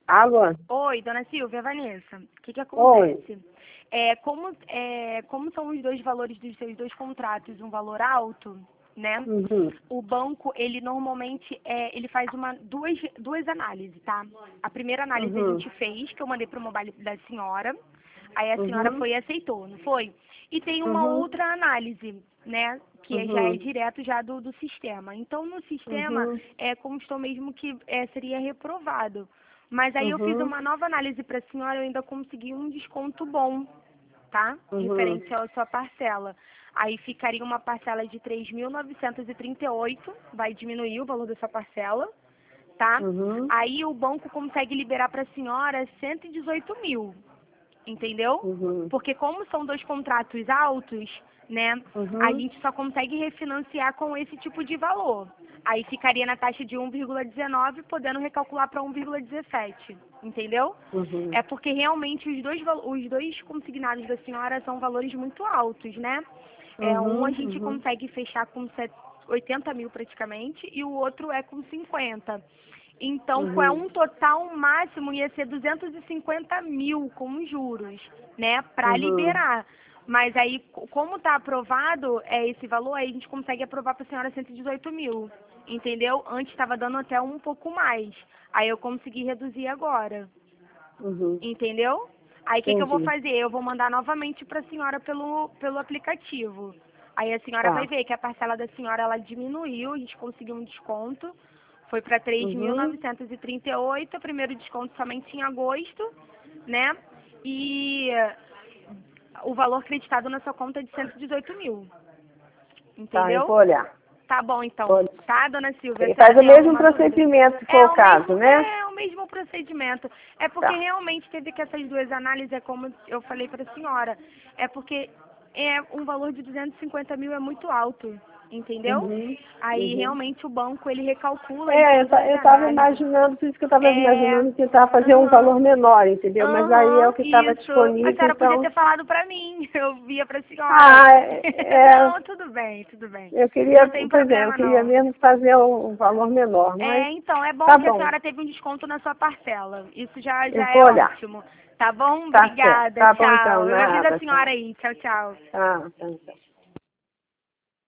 Alô? Oi, dona Silvia, Vanessa. O que Oi. acontece? Como são os dois valores dos seus dois contratos, um valor alto, né? Uhum. O banco, ele normalmente ele faz duas análises, tá? A primeira análise a Uhum. gente fez, que eu mandei pro mobile da senhora. Aí a senhora Uhum. foi e aceitou, não foi? E tem uma Uhum. outra análise, né? Que já é Uhum. direto já do sistema. Então, no sistema, Uhum. constou mesmo que seria reprovado. Mas aí eu fiz Uhum. uma nova análise para a senhora, eu ainda consegui um desconto bom, tá? Uhum. Referente à sua parcela. Aí ficaria uma parcela de 3.938, vai diminuir o valor da sua parcela, tá? Uhum. Aí o banco consegue liberar para a senhora 118 mil, entendeu? Uhum. Porque como são dois contratos altos, né, a Uhum. gente só consegue refinanciar com esse tipo de valor. Aí ficaria na taxa de 1,19, podendo recalcular para 1,17, entendeu? Uhum. É porque realmente os dois consignados da senhora são valores muito altos, né? Um a Uhum. gente Uhum. consegue fechar com 80 mil praticamente e o outro é com 50. Então, com Uhum. um total máximo ia ser 250 mil com juros, né, para Uhum. liberar. Mas aí, como está aprovado esse valor, aí a gente consegue aprovar para a senhora 118 mil, entendeu? Antes estava dando até um pouco mais. Aí eu consegui reduzir agora, Uhum. entendeu? Aí o que eu vou Entendi. fazer? Eu vou mandar novamente para a senhora pelo aplicativo. Aí a senhora vai Tá. ver que a parcela da senhora ela diminuiu, a gente conseguiu um desconto. Foi para Uhum. 3.938, o primeiro desconto somente em agosto, né? E o valor creditado na sua conta é de 118 mil, Tá, eu entendeu? vou olhar. Tá bom, Vou então. olhar. Tá, dona Silvia? A Ele senhora faz o tem mesmo alguma dúvida? procedimento, se for o caso, né? É o mesmo procedimento. É porque Tá. realmente teve que essas duas análises, é como eu falei para a senhora. É porque um valor de 250 mil é muito alto, entendeu? Uhum. Aí Uhum. realmente o banco ele recalcula em todas as Eu estava análises. imaginando, por isso que eu estava É, imaginando tentar fazer um aham, valor menor, entendeu? Mas aí é o aham, que estava isso. A disponível, senhora podia então. ter falado pra mim, eu via pra senhora. Ah, Não, tudo bem, tudo bem. eu queria, Não tem pois é, eu problema queria não. mesmo fazer um valor menor, mas Então, é bom tá que a bom, senhora teve um desconto na sua parcela. Isso já, eu já vou é olhar. ótimo. Tá bom? Tá certo. Obrigada, Tá bom então, tchau. Eu aviso a nada, senhora tchau. aí. Tchau, tchau. Tá, tchau, tchau.